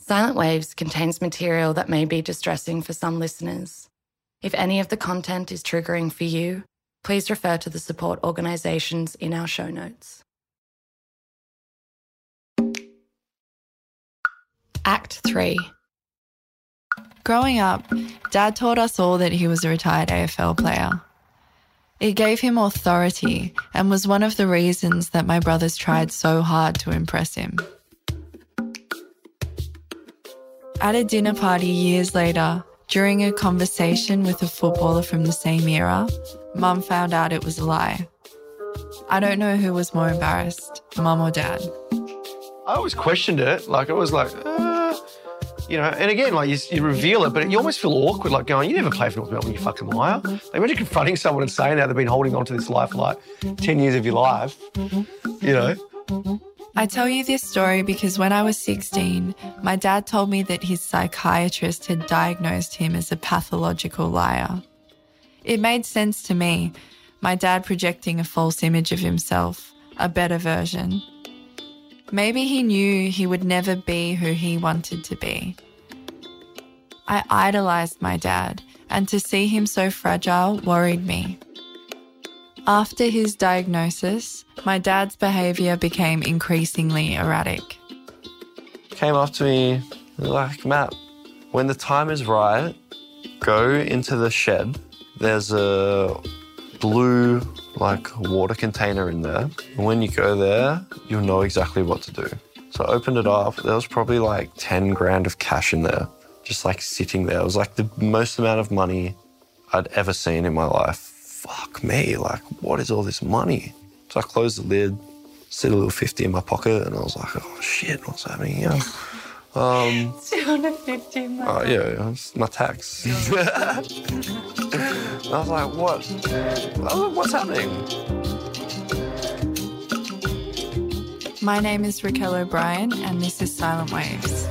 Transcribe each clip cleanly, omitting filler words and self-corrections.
Silent Waves contains material that may be distressing for some listeners. If any of the content is triggering for you, please refer to the support organisations in our show notes. Act 3. Growing up, Dad taught us all that he was a retired AFL player. It gave him authority and was one of the reasons that my brothers tried so hard to impress him. At a dinner party years later, during a conversation with a footballer from the same era, Mum found out it was a lie. I don't know who was more embarrassed, Mum or Dad. I always questioned it. Like, it was like, and again, like you reveal it, but you almost feel awkward, like going, you never play for North Melbourne, you fucking liar. Like, imagine confronting someone and saying that they've been holding on to this lie for like 10 years of your life, I tell you this story because when I was 16, my dad told me that his psychiatrist had diagnosed him as a pathological liar. It made sense to me, my dad projecting a false image of himself, a better version. Maybe he knew he would never be who he wanted to be. I idolised my dad, and to see him so fragile worried me. After his diagnosis, my dad's behaviour became increasingly erratic. Came up to me like, Matt, when the time is right, go into the shed. There's a blue water container in there. And when you go there, you'll know exactly what to do. So I opened it up. There was probably 10 grand of cash in there, just sitting there. It was the most amount of money I'd ever seen in my life. Fuck me, what is all this money? So I closed the lid, slid a little 50 in my pocket, and I was like, oh shit, what's happening here? 250 in my pocket. Yeah, it's my tax. I was like, what? What's happening? My name is Raquel O'Brien, and this is Silent Waves.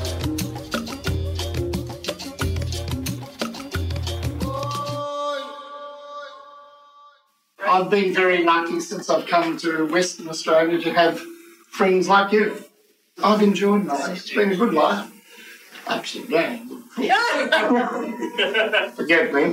I've been very lucky since I've come to Western Australia to have friends like you. I've enjoyed my life. It's been a good life. Absolutely. Forget me.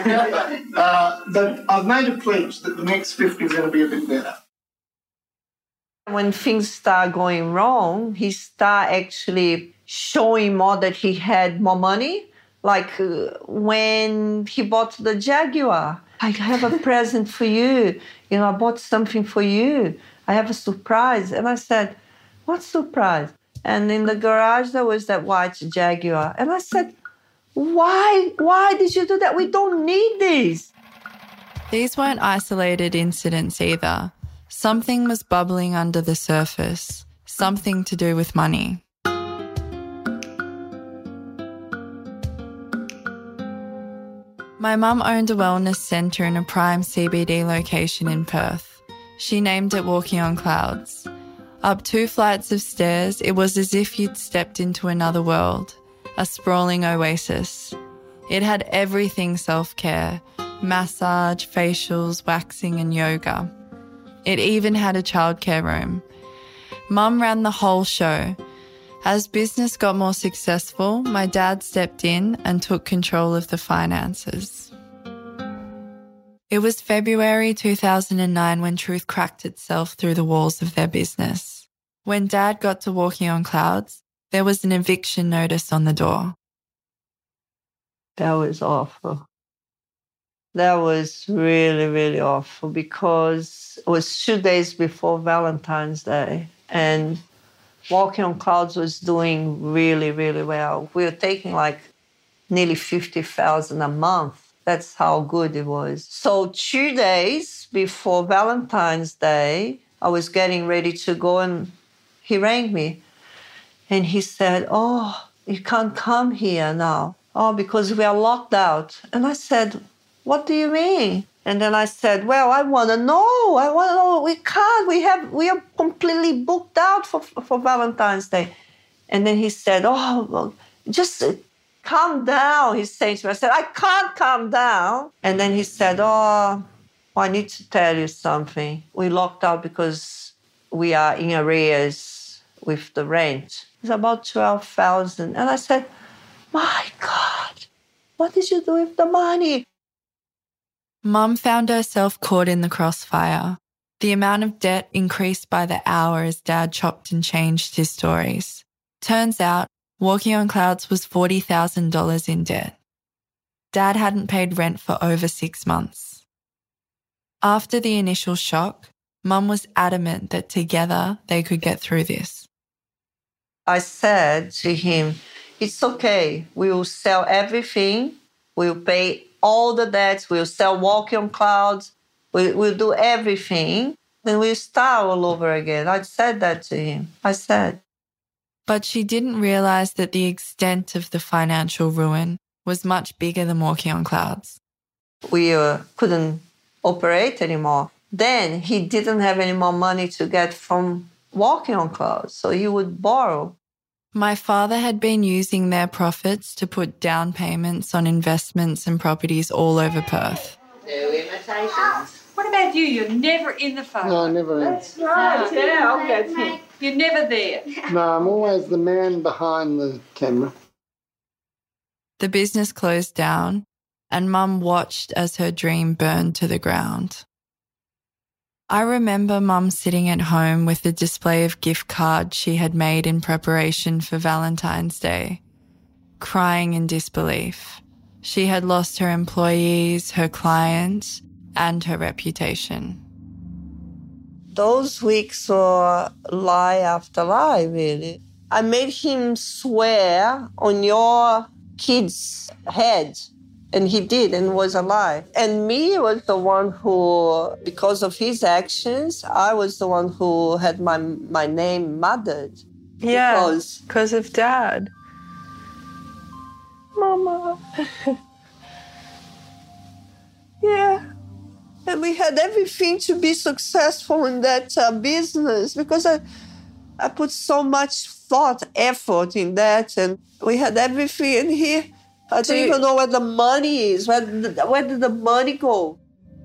But I've made a pledge that the next 50 is going to be a bit better. When things start going wrong, he start actually showing more that he had more money. Like when he bought the Jaguar. I have a present for you. I bought something for you. I have a surprise. And I said, what surprise? And in the garage, there was that white Jaguar. And I said, why? Why did you do that? We don't need these. These weren't isolated incidents either. Something was bubbling under the surface. Something to do with money. My mum owned a wellness centre in a prime CBD location in Perth. She named it Walking on Clouds. Up 2 flights of stairs, it was as if you'd stepped into another world, a sprawling oasis. It had everything self-care, massage, facials, waxing and yoga. It even had a childcare room. Mum ran the whole show. As business got more successful, my dad stepped in and took control of the finances. It was February 2009 when truth cracked itself through the walls of their business. When Dad got to Walking on Clouds, there was an eviction notice on the door. That was awful. That was really, really awful because it was 2 days before Valentine's Day and Walking on Clouds was doing really, really well. We were taking nearly 50,000 a month. That's how good it was. So 2 days before Valentine's Day, I was getting ready to go and he rang me. And he said, oh, you can't come here now. Oh, because we are locked out. And I said, what do you mean? And then I said, well, I want to know. We can't. We are completely booked out for Valentine's Day. And then he said, oh, well, just calm down, he's saying to me. I said, I can't calm down. And then he said, oh, I need to tell you something. We locked out because we are in arrears. with the rent. It's about 12,000. And I said, my God, what did you do with the money? Mum found herself caught in the crossfire. The amount of debt increased by the hour as Dad chopped and changed his stories. Turns out, Walking on Clouds was $40,000 in debt. Dad hadn't paid rent for over 6 months. After the initial shock, Mum was adamant that together they could get through this. I said to him, it's okay. We will sell everything. We'll pay all the debts. We'll sell Walking on Clouds. We'll do everything. Then we'll start all over again. I said that to him. I said. But she didn't realise that the extent of the financial ruin was much bigger than Walking on Clouds. We couldn't operate anymore. Then he didn't have any more money to get from Walking on Clouds, so he would borrow. My father had been using their profits to put down payments on investments and properties all over Perth. No imitations. What about you? You're never in the photo. No, never am. That's right, yeah, I'll get him. You're never there. No, I'm always the man behind the camera. The business closed down and Mum watched as her dream burned to the ground. I remember Mum sitting at home with the display of gift cards she had made in preparation for Valentine's Day, crying in disbelief. She had lost her employees, her clients, and her reputation. Those weeks were lie after lie, really. I made him swear on your kid's head, and he did, and it was a lie. And me was the one who, because of his actions, I was the one who had my name murdered. Yeah, because of Dad. Mama. Yeah. And we had everything to be successful in that business because I put so much thought, effort in that, and we had everything. And here, I don't even know where the money is. Where did the money go?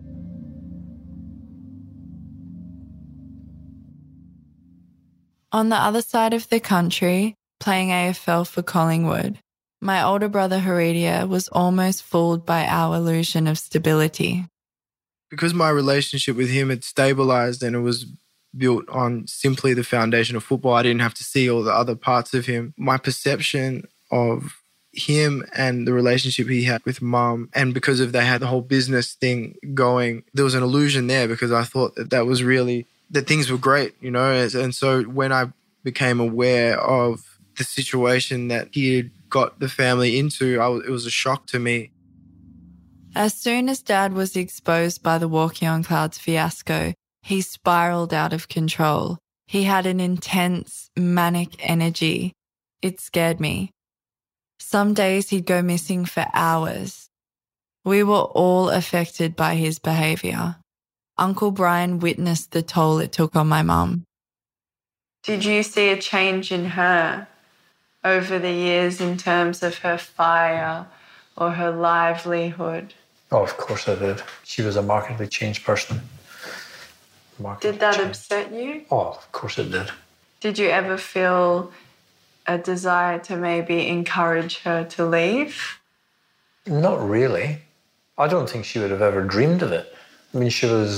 On the other side of the country, playing AFL for Collingwood, my older brother Heredia was almost fooled by our illusion of stability. Because my relationship with him had stabilised and it was built on simply the foundation of football, I didn't have to see all the other parts of him. My perception of him and the relationship he had with Mum, and because of they had the whole business thing going, there was an illusion there because I thought that was really, that things were great, you know. And so when I became aware of the situation that he had got the family into, it was a shock to me. As soon as Dad was exposed by the Walking on Clouds fiasco, he spiraled out of control. He had an intense, manic energy. It scared me. Some days he'd go missing for hours. We were all affected by his behaviour. Uncle Brian witnessed the toll it took on my mum. Did you see a change in her over the years in terms of her fire or her livelihood? Oh, of course I did. She was a markedly changed person. Did that upset you? Oh, of course it did. Did you ever feel a desire to maybe encourage her to leave? Not really. I don't think she would have ever dreamed of it. I mean,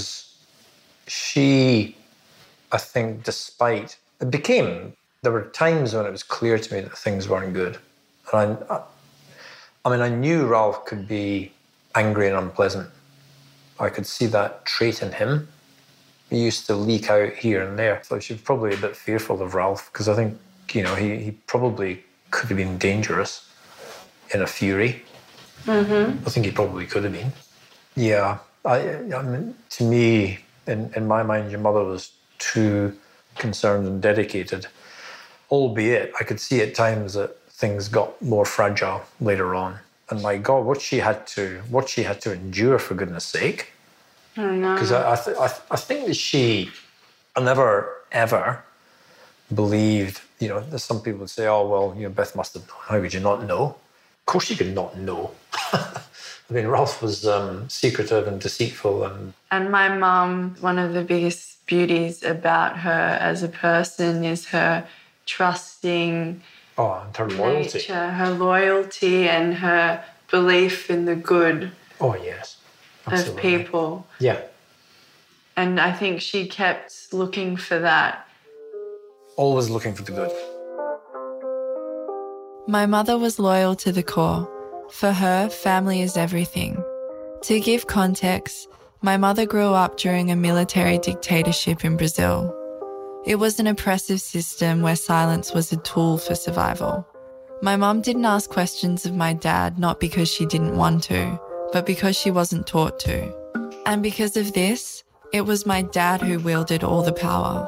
I think there were times when it was clear to me that things weren't good. And I knew Ralph could be angry and unpleasant. I could see that trait in him. He used to leak out here and there. So she was probably a bit fearful of Ralph because I think, he probably could have been dangerous in a fury. Mm-hmm. I think he probably could have been. Yeah, I mean, to me, in my mind, your mother was too concerned and dedicated, albeit I could see at times that things got more fragile later on. And my God, what she had to endure, for goodness sake. I know. Because I think that I never, ever believed, some people would say, oh, well, Beth must have known. How could you not know? Of course you could not know. I mean, Ralph was secretive and deceitful. And my mum, one of the biggest beauties about her as a person is her trusting Oh, and her loyalty. nature, her loyalty and her belief in the good Oh, yes. of Absolutely. people. Yeah. And I think she kept looking for that. Always looking for the good. My mother was loyal to the core. For her, family is everything. To give context, my mother grew up during a military dictatorship in Brazil. It was an oppressive system where silence was a tool for survival. My mum didn't ask questions of my dad not because she didn't want to, but because she wasn't taught to. And because of this, it was my dad who wielded all the power.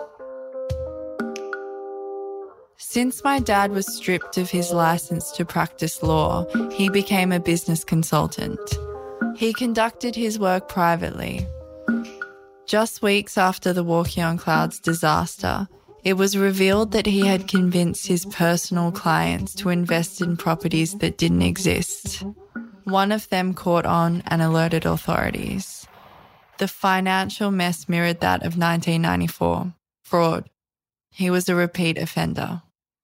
Since my dad was stripped of his license to practice law, he became a business consultant. He conducted his work privately. Just weeks after the Walking on Clouds disaster, it was revealed that he had convinced his personal clients to invest in properties that didn't exist. One of them caught on and alerted authorities. The financial mess mirrored that of 1994. Fraud. He was a repeat offender.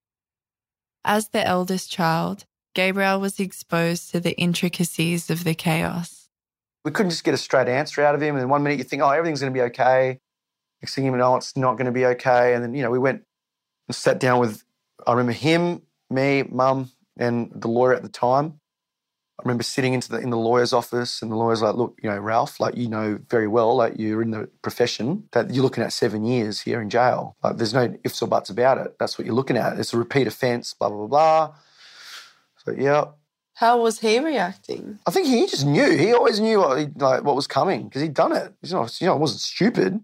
As the eldest child, Gabriel was exposed to the intricacies of the chaos. We couldn't just get a straight answer out of him. And then 1 minute you think, oh, everything's going to be okay. Next thing you know, it's not going to be okay. And then, we went and sat down with, I remember him, me, Mum, and the lawyer at the time. I remember sitting in the lawyer's office, and the lawyer's like, look, Ralph, like, very well, like, you're in the profession, that you're looking at 7 years here in jail. Like, there's no ifs or buts about it. That's what you're looking at. It's a repeat offence, blah, blah, blah, blah. So, yeah. How was he reacting? I think he just knew. He always knew what was coming because he'd done it. It wasn't stupid.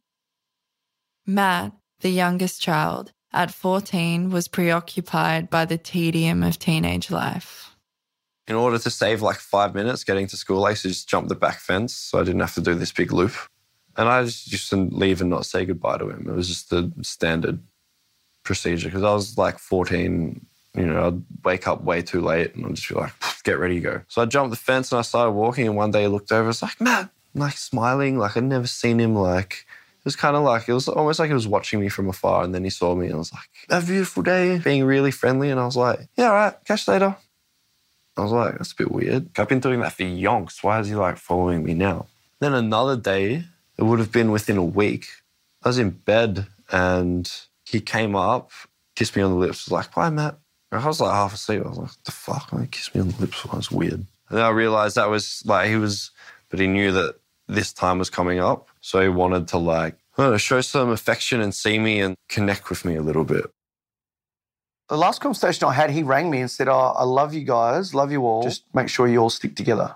Matt, the youngest child, at 14, was preoccupied by the tedium of teenage life. In order to save like 5 minutes getting to school, I used to just jump the back fence so I didn't have to do this big loop. And I just used to leave and not say goodbye to him. It was just the standard procedure because I was like 14. I'd wake up way too late and I'd just be like, get ready to go. So I jumped the fence and I started walking, and one day he looked over, I was like, Matt, like smiling, like I'd never seen him, like, it was kind of like, it was almost like he was watching me from afar, and then he saw me and I was like, have a beautiful day, being really friendly, and I was like, yeah, all right, catch you later. I was like, that's a bit weird. I've been doing that for yonks. Why is he like following me now? Then another day, it would have been within a week, I was in bed and he came up, kissed me on the lips, was like, bye, Matt. I was like half asleep. I was like, what the fuck? He kissed me on the lips. That was weird. And then I realised that was like but he knew that this time was coming up. So he wanted to like, show some affection and see me and connect with me a little bit. The last conversation I had, he rang me and said, oh, I love you guys, love you all. Just make sure you all stick together.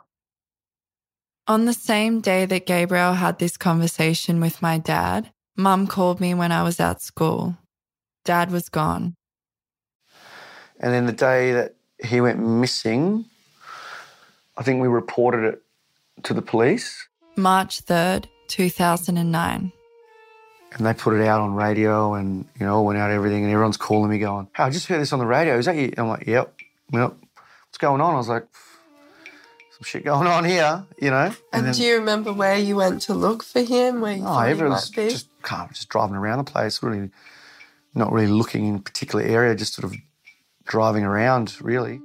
On the same day that Gabriel had this conversation with my dad, Mum called me when I was at school. Dad was gone. And then the day that he went missing, I think we reported it to the police. March 3rd, 2009. And they put it out on radio and, went out everything, and everyone's calling me going, hey, I just heard this on the radio. Is that you? I'm like, yep. What's going on? I was like, some shit going on here, And then, do you remember where you went to look for him? Where you thought he might be? Just driving around the place, really not really looking in a particular area, just sort of driving around, really.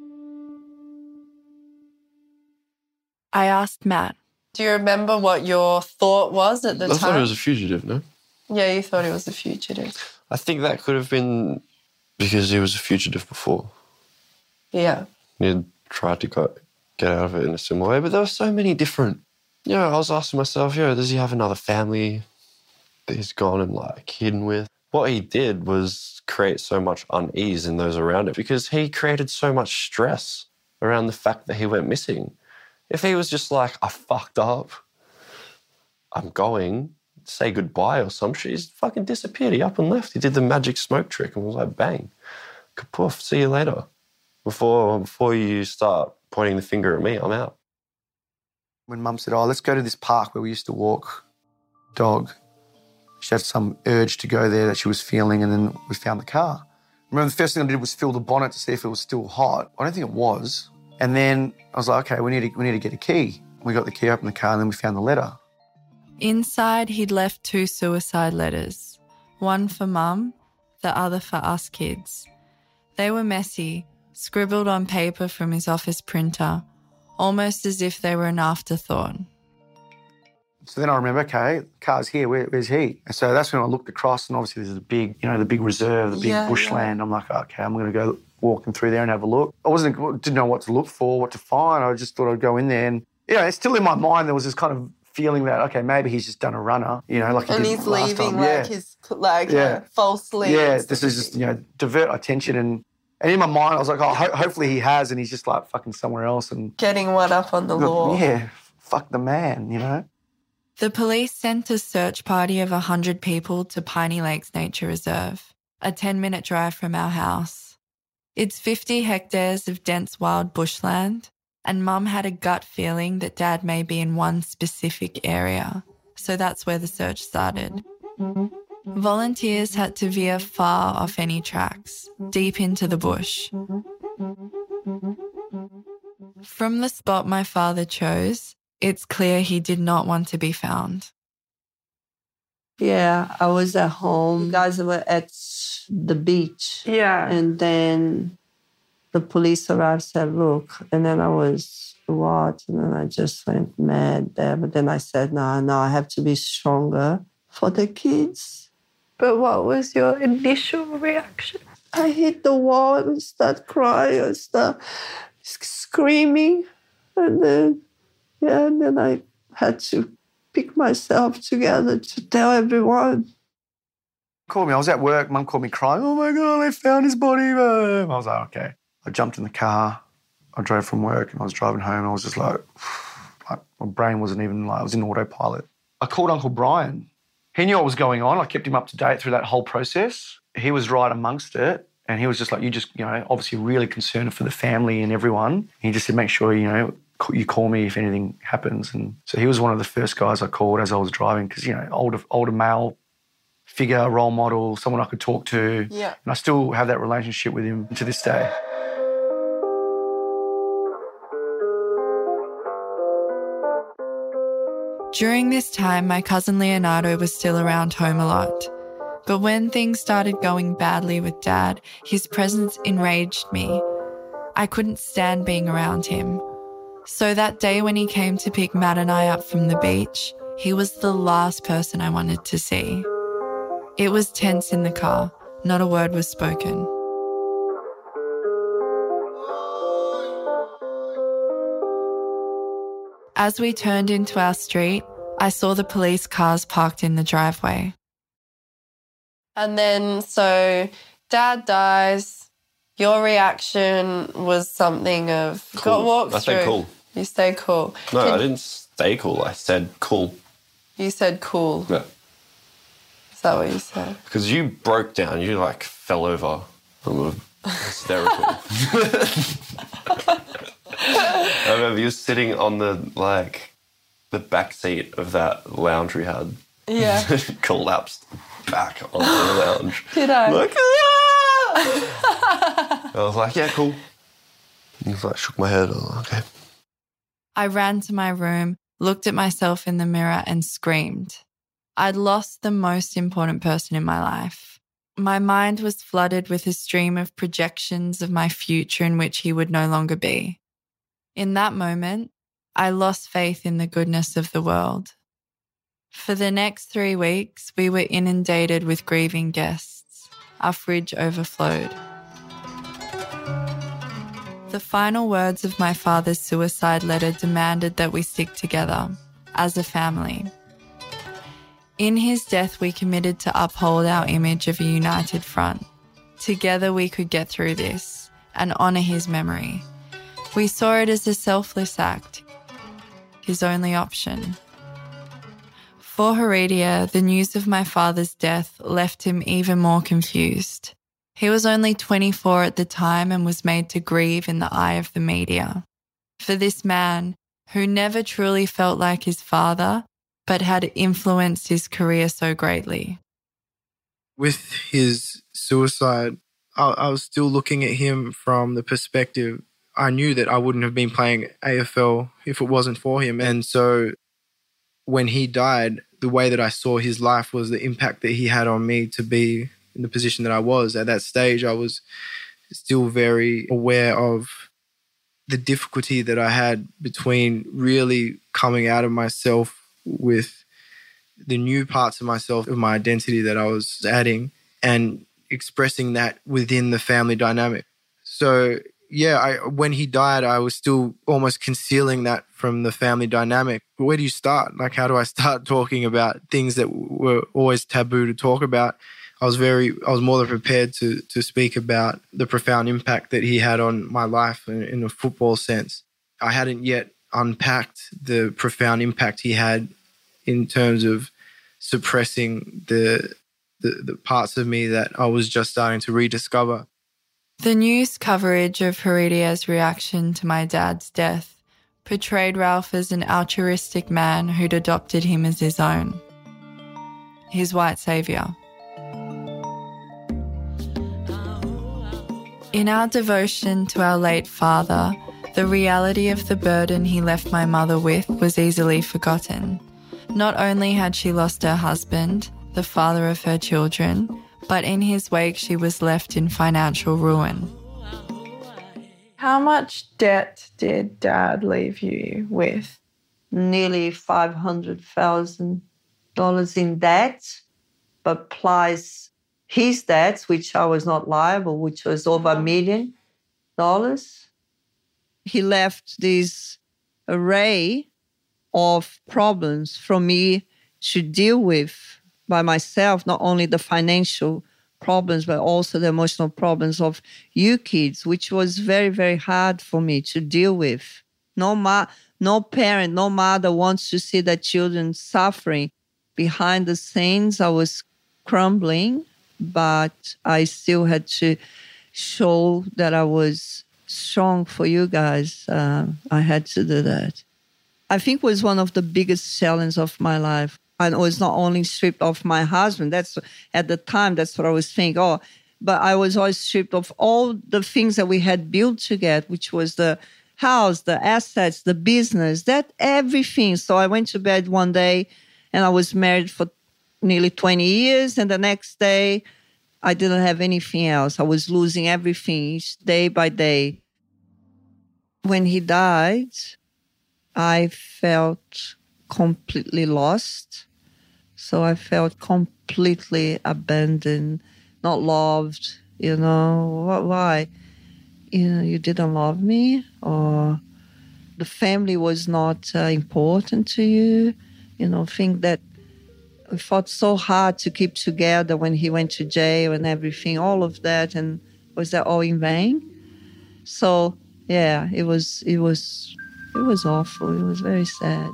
I asked Matt. Do you remember what your thought was at the time? I thought he was a fugitive, no? Yeah, you thought he was a fugitive. I think that could have been because he was a fugitive before. Yeah. He tried to get out of it in a similar way, but there were so many different... I was asking myself, does he have another family that he's gone and, like, hidden with? What he did was create so much unease in those around him because he created so much stress around the fact that he went missing. If he was just like, I fucked up, I'm going, say goodbye or some shit, he's fucking disappeared. He up and left. He did the magic smoke trick and was like, bang, kapoof, see you later. Before you start pointing the finger at me, I'm out. When Mum said, let's go to this park where we used to walk dog, she had some urge to go there that she was feeling, and then we found the car. Remember, the first thing I did was fill the bonnet to see if it was still hot. I don't think it was. And then I was like, okay, we need to get a key. We got the key, opened the car, and then we found the letter. Inside, he'd left 2 suicide letters. One for Mum, the other for us kids. They were messy, scribbled on paper from his office printer, almost as if they were an afterthought. So then I remember, okay, the car's here, where's he? And so that's when I looked across, and obviously there's the big, the big reserve, the big bushland. I'm like, okay, I'm going to go walking through there and have a look. I didn't know what to look for, what to find. I just thought I'd go in there, and it's still in my mind. There was this kind of feeling that, okay, maybe he's just done a runner, like he did he's last leaving time. his false lead. Yeah, this is just divert attention, and in my mind I was like, oh, hopefully he has, and he's just like fucking somewhere else and getting one up on the law. Yeah, fuck the man, The police sent a search party of 100 people to Piney Lakes Nature Reserve, a 10-minute drive from our house. It's 50 hectares of dense wild bushland, and Mum had a gut feeling that Dad may be in one specific area, so that's where the search started. Volunteers had to veer far off any tracks, deep into the bush. From the spot my father chose, it's clear he did not want to be found. Yeah, I was at home. Guys were at the beach. Yeah. And then the police arrived, said, look. And then I was, what? And then I just went mad there. But then I said, no, I have to be stronger for the kids. But what was your initial reaction? I hit the wall and start crying and start screaming. And then I had to pick myself together to tell everyone. Called me. I was at work. Mum called me crying. Oh, my God, they found his body. I was like, okay. I jumped in the car. I drove from work and I was driving home. And I was just like my brain wasn't even I was in autopilot. I called Uncle Brian. He knew what was going on. I kept him up to date through that whole process. He was right amongst it. And he was just like, you just, obviously really concerned for the family and everyone. He just said, make sure, you call me if anything happens. And so he was one of the first guys I called as I was driving because, older male figure, role model, someone I could talk to. Yeah. And I still have that relationship with him to this day. During this time, my cousin Leonardo was still around home a lot. But when things started going badly with Dad, his presence enraged me. I couldn't stand being around him. So that day when he came to pick Matt and I up from the beach, he was the last person I wanted to see. It was tense in the car. Not a word was spoken. As we turned into our street, I saw the police cars parked in the driveway. And then, so Dad dies. Your reaction was something of... Cool. Got walked I said through. cool. You stay cool. No, I didn't stay cool. I said cool. You said cool. Yeah. Is that what you said? Because you broke down. You, fell over and were hysterical. I remember you sitting on the back seat of that lounge we had. Yeah. Collapsed back onto the lounge. Did I? I was like, yeah, cool. And he was shook my head. I was like, okay. I ran to my room, looked at myself in the mirror and screamed. I'd lost the most important person in my life. My mind was flooded with a stream of projections of my future in which he would no longer be. In that moment, I lost faith in the goodness of the world. For the next 3 weeks, we were inundated with grieving guests. Our fridge overflowed. The final words of my father's suicide letter demanded that we stick together, as a family. In his death, we committed to uphold our image of a united front. Together we could get through this and honour his memory. We saw it as a selfless act, his only option. For Heredia, the news of my father's death left him even more confused. He was only 24 at the time and was made to grieve in the eye of the media. For this man, who never truly felt like his father, but had influenced his career so greatly. With his suicide, I was still looking at him from the perspective, I knew that I wouldn't have been playing AFL if it wasn't for him. And so when he died, the way that I saw his life was the impact that he had on me to be in the position that I was. At that stage, I was still very aware of the difficulty that I had between really coming out of myself with the new parts of myself, of my identity that I was adding, and expressing that within the family dynamic. So, yeah, when he died, I was still almost concealing that from the family dynamic. Where do you start? Like, how do I start talking about things that were always taboo to talk about? I was more than prepared to speak about the profound impact that he had on my life in a football sense. I hadn't yet unpacked the profound impact he had in terms of suppressing the parts of me that I was just starting to rediscover. The news coverage of Heredia's reaction to my dad's death portrayed Ralph as an altruistic man who'd adopted him as his own, his white saviour. In our devotion to our late father, the reality of the burden he left my mother with was easily forgotten. Not only had she lost her husband, the father of her children, but in his wake she was left in financial ruin. How much debt did Dad leave you with? Nearly $500,000 in debt, but plus his debts, which I was not liable, which was over $1 million. He left this array of problems for me to deal with by myself, not only the financial problems, but also the emotional problems of you kids, which was very, very hard for me to deal with. No parent, no mother wants to see their children suffering. Behind the scenes, I was crumbling, but I still had to show that I was strong for you guys. I had to do that. I think it was one of the biggest challenges of my life. I was not only stripped of my husband. That's at the time, that's what I was thinking. But I was always stripped of all the things that we had built together, which was the house, the assets, the business, that everything. So I went to bed one day and I was married for nearly 20 years. And the next day, I didn't have anything else. I was losing everything day by day. When he died, I felt completely lost. So I felt completely abandoned, not loved. Why? You didn't love me, or the family was not important to you. Think that we fought so hard to keep together when he went to jail and everything, all of that, and was that all in vain? So yeah, it was awful. It was very sad.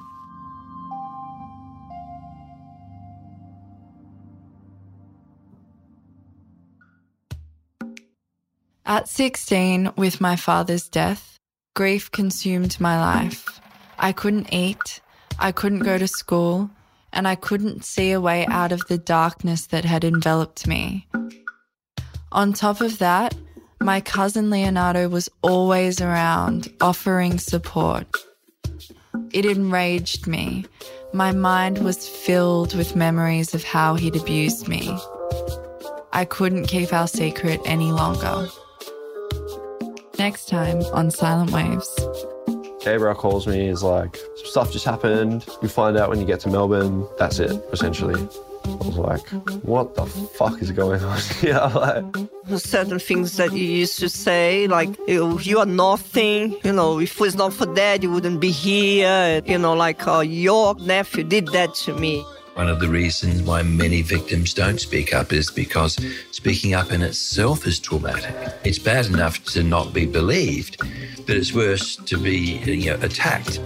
At 16, with my father's death, grief consumed my life. I couldn't eat, I couldn't go to school, and I couldn't see a way out of the darkness that had enveloped me. On top of that, my cousin Leonardo was always around, offering support. It enraged me. My mind was filled with memories of how he'd abused me. I couldn't keep our secret any longer. Next time on Silent Waves. Gabriel calls me, he's like, some stuff just happened. You find out when you get to Melbourne. That's it, essentially. I was like, what the fuck is going on here? Certain things that you used to say, like, you are nothing. If it was not for Dad, you wouldn't be here. Your nephew did that to me. One of the reasons why many victims don't speak up is because speaking up in itself is traumatic. It's bad enough to not be believed, but it's worse to be attacked.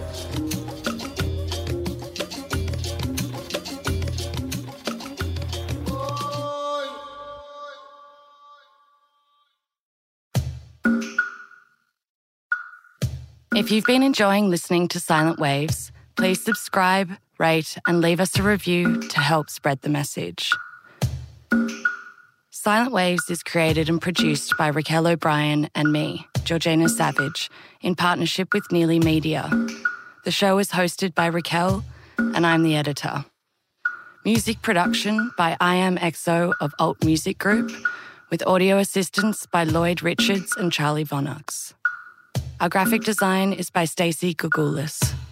If you've been enjoying listening to Silent Waves, please subscribe, rate, and leave us a review to help spread the message. Silent Waves is created and produced by Raquel O'Brien and me, Georgina Savage, in partnership with Neely Media. The show is hosted by Raquel, and I'm the editor. Music production by I Am EXO of Alt Music Group, with audio assistance by Lloyd Richards and Charlie Vonnox. Our graphic design is by Stacey Gugoulis.